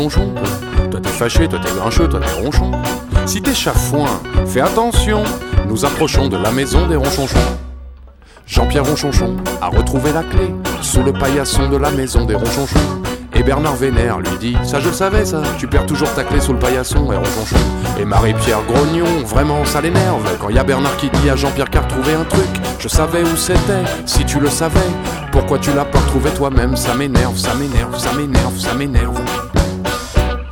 ronchon. Toi t'es fâché, toi t'es grincheux, toi t'es ronchon. Si t'es chafouin, fais attention, nous approchons de la maison des ronchonchons. Jean-Pierre Ronchonchon a retrouvé la clé sous le paillasson de la maison des ronchonchons. Et Bernard Vénère lui dit: ça je le savais ça, tu perds toujours ta clé sous le paillasson, et ronchonchon. Et Marie-Pierre Grognon, vraiment ça l'énerve quand y a Bernard qui dit à Jean-Pierre qu'a retrouvé un truc. Je savais où c'était, si tu le savais, pourquoi tu l'as pas retrouvé toi-même? Ça m'énerve, ça m'énerve, ça m'énerve, ça m'énerve.